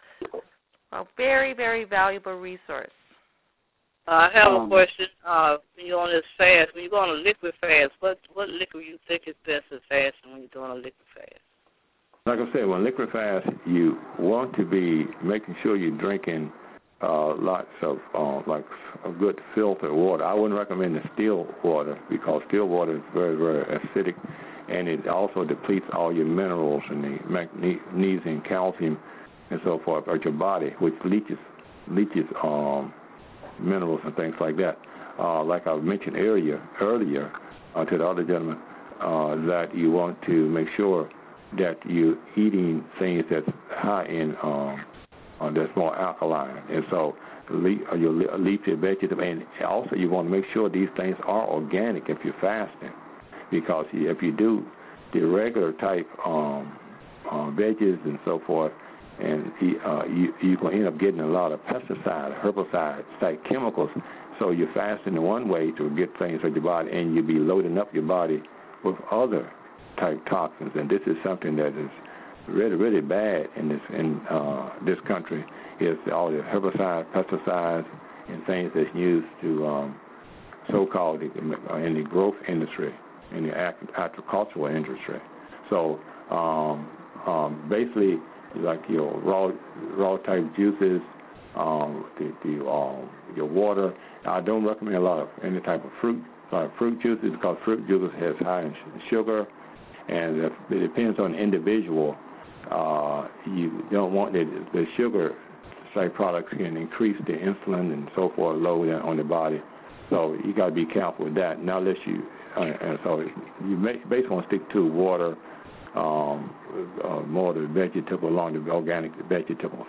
Speaker 1: a very, very valuable resource.
Speaker 6: Uh, I have
Speaker 3: Um,
Speaker 6: a question. Uh, when you're on this fast, when you go on a liquid fast, what what liquid you think is best for fasting when you're doing a liquid fast?
Speaker 3: Like I said, when liquid fast, you want to be making sure you're drinking uh, lots of uh, like a good filtered water. I wouldn't recommend the still water because still water is very, very acidic, and it also depletes all your minerals and the magnesium, calcium, and so forth out your body, which leaches leaches um, minerals and things like that. Uh, like I mentioned earlier, earlier uh, to the other gentleman, uh, that you want to make sure that you're eating things that's high in um, uh, that's more alkaline, and so le- uh, your le- leafy vegetable, and also you want to make sure these things are organic if you're fasting, because if you do the regular type um, uh, veggies and so forth, and uh, you you can end up getting a lot of pesticides, herbicides, type chemicals. So you're fasting in one way to get things in your body, and you'll be loading up your body with other type toxins, and this is something that is really, really bad in this in uh, this country. Is all the herbicides, pesticides, and things that's used to um, so-called uh, in the growth industry, in the agricultural industry. So um, um, basically, like your raw raw type juices, um, the, the um, your water. I don't recommend a lot of any type of fruit uh, fruit juices because fruit juices has high in sugar. And if it depends on the individual. Uh, you don't want the, the sugar type products can increase the insulin and so forth load on the body. So you got to be careful with that. Now, unless you, uh, and so you may, basically want to stick to water, um, uh, more the vegetable, along the organic vegetables.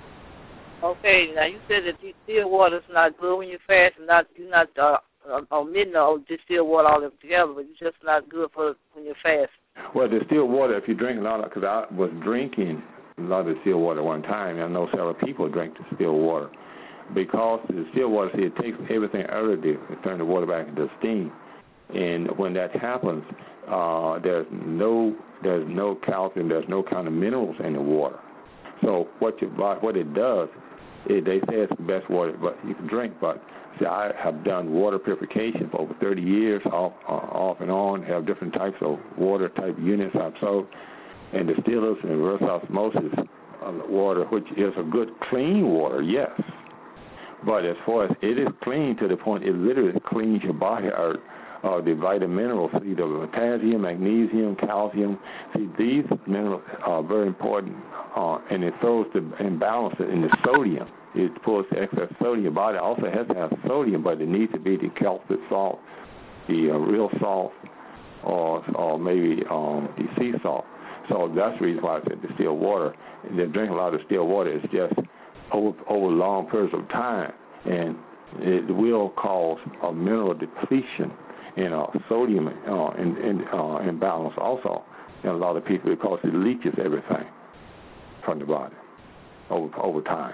Speaker 6: Okay, now you said that distilled water is not good when you fast, and not you're not uh, omitting or distilled water all together, but it's just not good for when you fast.
Speaker 3: Well, distilled water, if you drink a lot of, because I was drinking a lot of distilled water one time, and I know several people drink distilled water, because the distilled water, see, it takes everything out of it and turn the water back into steam. And when that happens, uh, there's no there's no calcium, there's no kind of minerals in the water. So what your body, what it does, it, they say it's the best water but you can drink, but see, I have done water purification for over thirty years, off, uh, off and on, have different types of water type units I've sold, and distillers and reverse osmosis uh, water, which is a good clean water, yes. But as far as it is clean to the point it literally cleans your body out of the vitamin minerals, see the potassium, magnesium, calcium. See, these minerals are very important, uh, and it throws the imbalance in the sodium. It pulls the excess sodium. Your body also has to have sodium, but it needs to be the calcium salt, the uh, real salt, or or maybe um, the sea salt. So that's the reason why I said distilled water. And they drink a lot of distilled water. It's just over over long periods of time, and it will cause a mineral depletion and uh, sodium uh, in, in, uh, imbalance also in a lot of people because it leaches everything from the body over over time.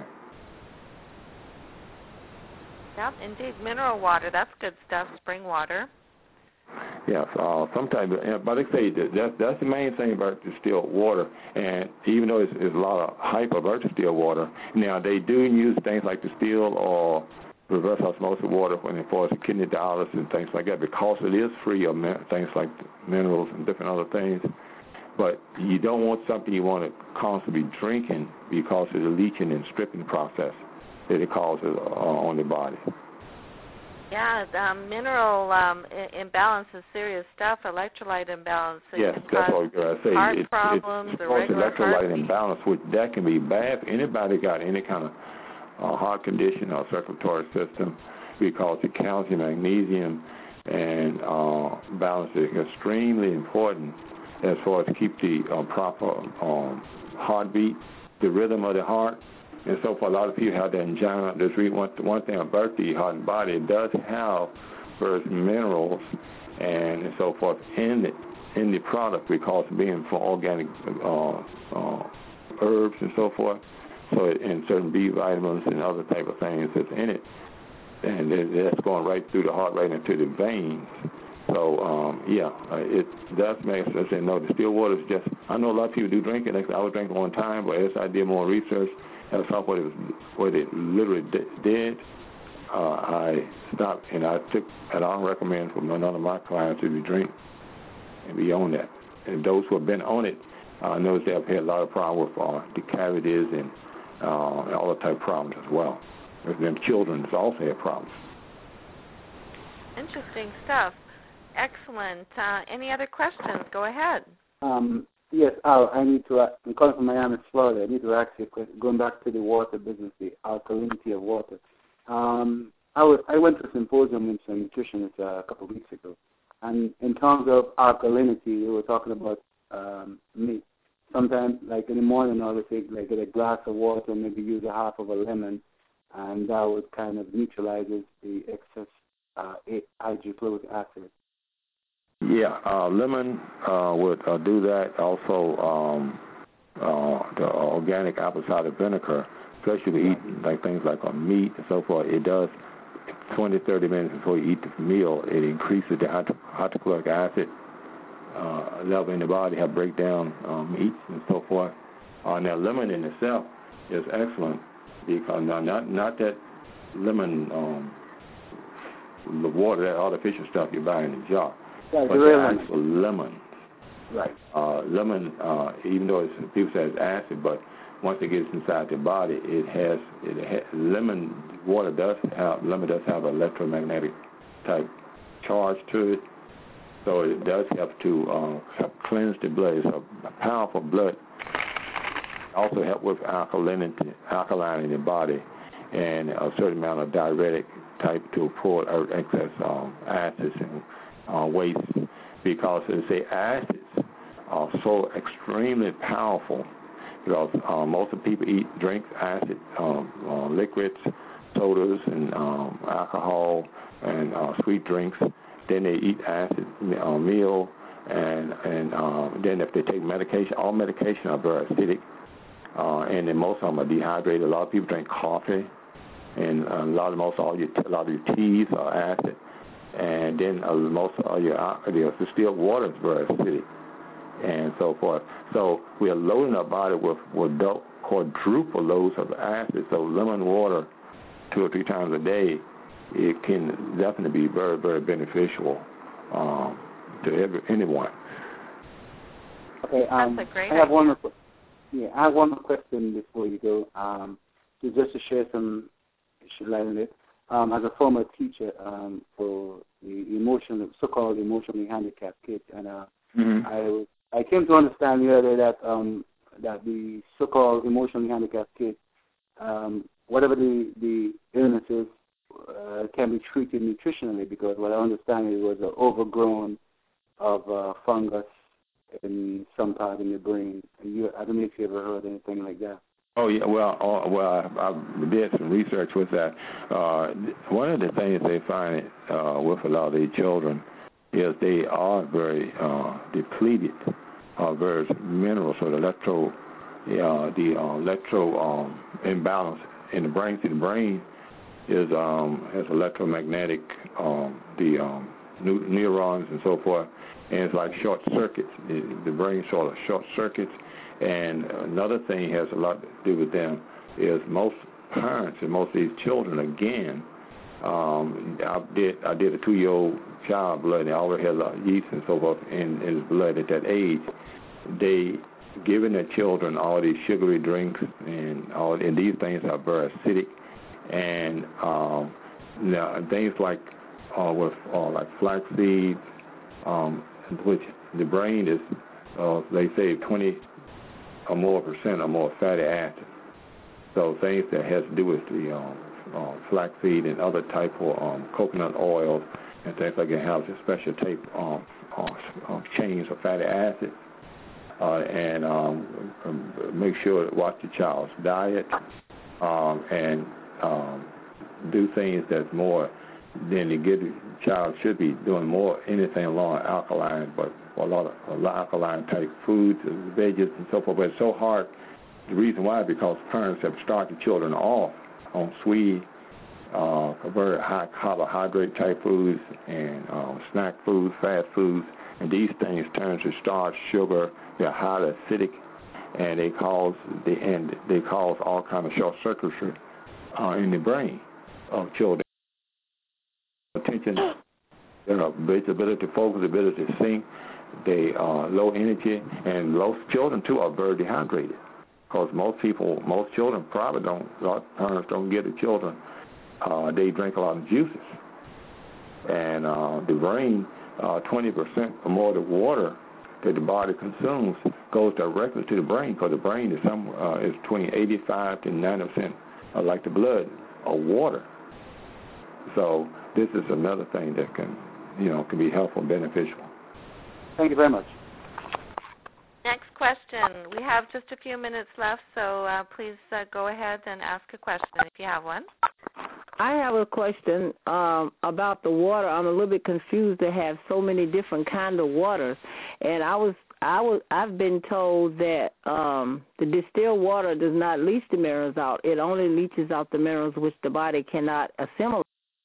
Speaker 1: Yep, indeed. Mineral water, that's good stuff, spring water.
Speaker 3: Yes, uh, sometimes, but like I say, that, that's the main thing about distilled water. And even though there's a lot of hype about distilled water, now they do use things like distilled or reverse osmosis water when it falls to kidney dialysis and things like that because it is free of min- things like minerals and different other things. But you don't want something you want to constantly be drinking because of the leaching and stripping process that it causes uh, on the body.
Speaker 1: Yeah, um, mineral um, I- imbalance is serious stuff. Electrolyte imbalance. It
Speaker 3: Yes,
Speaker 1: can
Speaker 3: that's
Speaker 1: cause
Speaker 3: what I was going to say.
Speaker 1: heart
Speaker 3: It,
Speaker 1: problems,
Speaker 3: it,
Speaker 1: irregular
Speaker 3: electrolyte
Speaker 1: heartbeat.
Speaker 3: imbalance, which that can be bad if anybody got any kind of uh, heart condition or circulatory system, because the calcium, magnesium, and uh, balance is extremely important as far as to keep the uh, proper um, heartbeat, the rhythm of the heart. And so for a lot of people have that angina. There's really one, one thing about the heart and body, it does have various minerals and so forth in it, in the product, because being for organic uh, uh, herbs and so forth, so it, and certain B vitamins and other type of things that's in it, and it, that's going right through the heart, right into the veins. So, um, yeah, uh, it does make sense. I know the still water is just, I know a lot of people do drink it. I was drinking one time, but as I did more research, I saw what it was, what it literally did. Uh, I stopped, and I took, and I don't recommend for none of my clients to drink and be on that. And those who have been on it, I uh, know they've had a lot of problems with uh, the cavities and, uh, and all the type of problems as well. And then children has also had problems.
Speaker 1: Interesting stuff. Excellent. Uh, any other questions? Go ahead.
Speaker 7: Um, yes, Al, I need to, uh, I'm calling from Miami, Florida. I need to ask you a question, going back to the water business, the alkalinity of water. Um, I, was, I went to a symposium with some nutritionists uh, a couple of weeks ago, and in terms of alkalinity, we were talking about um, meat. Sometimes, like in the morning, I would take, like, get a glass of water, maybe use a half of a lemon, and that would kind of neutralizes the excess uh, hydrochloric acid.
Speaker 3: Yeah, uh, lemon uh, would uh, do that. Also, um, uh, the organic apple cider vinegar, especially if you eat like things like uh, meat and so forth, it does twenty, thirty minutes before you eat the meal, it increases the hydrochloric acid uh, level in the body, help break down um, meats and so forth. Uh, now, lemon in itself is excellent, because now not not that lemon, um, the water, that artificial stuff you buy in the jar.
Speaker 7: Yeah,
Speaker 3: but the actual lemon.
Speaker 7: Right.
Speaker 3: Uh, lemon, uh, even though it's, people say it's acid, but once it gets inside the body, it has, it has lemon water does have lemon does have an electromagnetic type charge to it, so it does help to uh, help cleanse the blood. It's a powerful blood. Also help with alkalinity, alkaline in the body, and a certain amount of diuretic type to pull out excess um, acids and Uh, waste, because they say acids are so extremely powerful, because uh, most of the people eat, drink acid um, uh, liquids, sodas, and um, alcohol, and uh, sweet drinks. Then they eat acid uh, meal, and and uh, then if they take medication, all medication are very acidic, uh, and then most of them are dehydrated. A lot of people drink coffee, and a lot of most all your a lot of your teas are acid. And then uh, most of your uh, the distilled water is very acidic, and so forth. So we are loading our body with, with quadruple loads of acid. So lemon water two or three times a day, it can definitely be very, very beneficial um, to every, anyone.
Speaker 7: Okay, um,
Speaker 1: That's a great
Speaker 7: I have
Speaker 1: idea.
Speaker 7: one more. Yeah, I have one more question before you go. Um, to just to share some light on it. Um, as a former teacher um, for the emotional, so-called emotionally handicapped kids, and uh,
Speaker 3: mm-hmm.
Speaker 7: I I came to understand the other day that um, that the so-called emotionally handicapped kids, um, whatever the the illnesses, uh, can be treated nutritionally, because what I understand it was an overgrown of uh, fungus in some part in the brain. And you, I don't know if you ever heard anything like that.
Speaker 3: Oh yeah, well, uh, well, I, I did some research with that. Uh, one of the things they find uh, with a lot of these children is they are very uh, depleted of various minerals, or the electro, uh, the uh, electro um, imbalance in the brain. See, the brain is um, has electromagnetic, um, the um, neurons and so forth, and it's like short circuits. The, the brain sort of short circuits. And another thing has a lot to do with them is most parents and most of these children, again, um, I did I did a two-year-old child blood, and they already had a lot of yeast and so forth in, in his blood at that age. They giving their children all these sugary drinks, and all, and these things are very acidic, and um, now things like uh, with uh, like flaxseed, um, which the brain is, uh, they say, twenty or more percent or more fatty acids. So things that has to do with the um, uh, flaxseed and other type of um, coconut oils and things like that have a special type um, uh, uh, chains of fatty acids. Uh, and um, make sure to watch the child's diet um, and um, do things that's more than the good child should be doing more anything along alkaline, but a lot of a lot of alkaline type foods, veggies, and so forth. But it's so hard. The reason why is because parents have started children off on sweet, uh, very high carbohydrate type foods and uh, snack foods, fast foods, and these things turn to starch, sugar. They're highly acidic, and they cause the and they cause all kind of short circuitry uh, in the brain of children. Attention, their ability to focus, ability to think, they are low energy, and most children too are very dehydrated. Because most people, most children probably don't, a lot of parents don't get the children. Uh, they drink a lot of juices, and uh, the brain, uh, twenty percent or more of the water that the body consumes goes directly to the brain, because the brain is some uh, is between eighty-five to ninety percent, uh, like the blood, of water. So this is another thing that can, you know, can be helpful and beneficial.
Speaker 7: Thank you very much.
Speaker 1: Next question. We have just a few minutes left, so uh, please uh, go ahead and ask a question if you have one.
Speaker 2: I have a question um, about the water. I'm a little bit confused to have so many different kind of waters, and I was I was I've been told that um, the distilled water does not leach the minerals out. It only leaches out the minerals which the body cannot assimilate.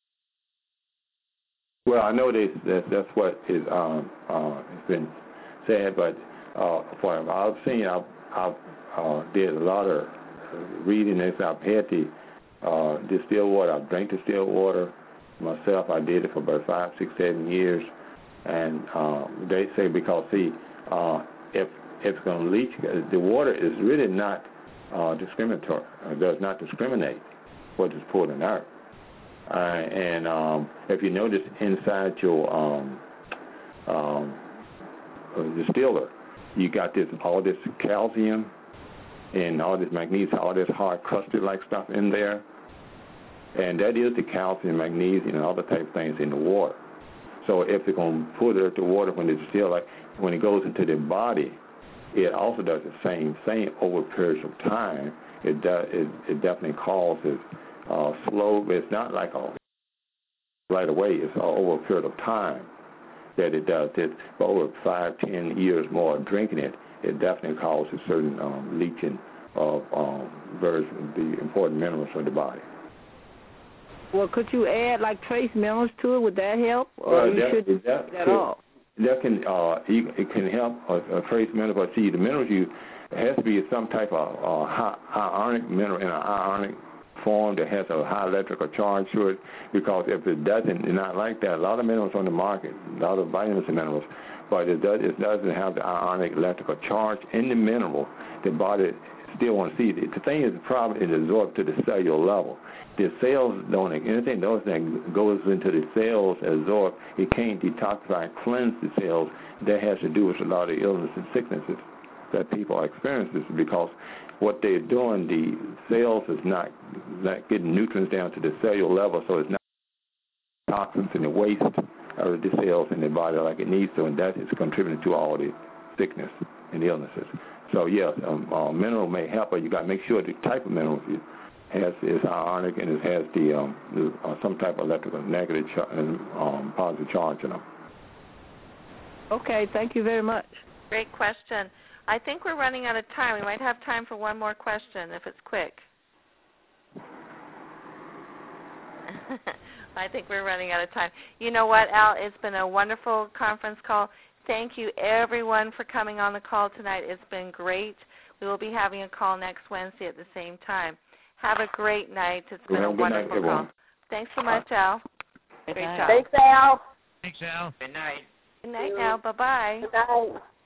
Speaker 3: Well, I know that that's, that's what is um, uh, has been said, but uh, for I've seen, I've, I've uh, did a lot of reading this. I've had the uh, distilled water. I've drank distilled water myself. I did it for about five, six, seven years, and uh, they say because see, uh, if if it's going to leach, the water is really not uh, discriminatory. It does not discriminate what is poured in earth. Uh, and um, if you notice inside your um, um, distiller, you got this all this calcium and all this magnesium, all this hard crusted like stuff in there, and that is the calcium, magnesium, and other type of things in the water. So if you're going to put it in the water when it's still like when it goes into the body, it also does the same thing over periods of time. It does. It, it definitely causes uh, slow. It's not like a right away. It's uh, over a period of time that it does it. But over five, ten years more of drinking it, it definitely causes certain um, leaching of um, various the important minerals of the body.
Speaker 2: Well, could you add like trace minerals to it? Would that help, or
Speaker 3: well,
Speaker 2: you
Speaker 3: that,
Speaker 2: shouldn't
Speaker 3: that,
Speaker 2: do that at all?
Speaker 3: That can uh, you, it can help a, a trace mineral. But see, the minerals you it has to be some type of uh, high, ionic mineral in an ionic form that has a high electrical charge to it. Because if it doesn't, it's not like that. A lot of minerals on the market, a lot of vitamins and minerals, but it does it doesn't have the ionic electrical charge in the mineral. The body still want to see it. The thing is, the problem is absorbed to the cellular level. The cells don't, anything those things goes into the cells absorb, it can't detoxify and cleanse the cells. That has to do with a lot of illness and sicknesses that people experience because what they're doing, the cells is not, not getting nutrients down to the cellular level, so it's not toxins in the waste of the cells in the body like it needs to, and that is contributing to all the sickness and illnesses. So yes, um, uh, mineral may help, but you got to make sure the type of mineral you has is ionic and it has the, um, the uh, some type of electrical negative char- and um, positive charge in them.
Speaker 2: Okay, thank you very much.
Speaker 1: Great question. I think we're running out of time. We might have time for one more question if it's quick. I think we're running out of time. You know what, Al? It's been a wonderful conference call. Thank you, everyone, for coming on the call tonight. It's been great. We will be having a call next Wednesday at the same time. Have a great night. It's been
Speaker 3: well,
Speaker 1: a wonderful
Speaker 3: night,
Speaker 1: call. Thanks so much, Al.
Speaker 4: Good
Speaker 1: great
Speaker 4: night.
Speaker 1: job.
Speaker 6: Thanks, Al.
Speaker 5: Thanks, Al.
Speaker 4: Good night.
Speaker 1: Good night now. Bye-bye.
Speaker 6: Good night.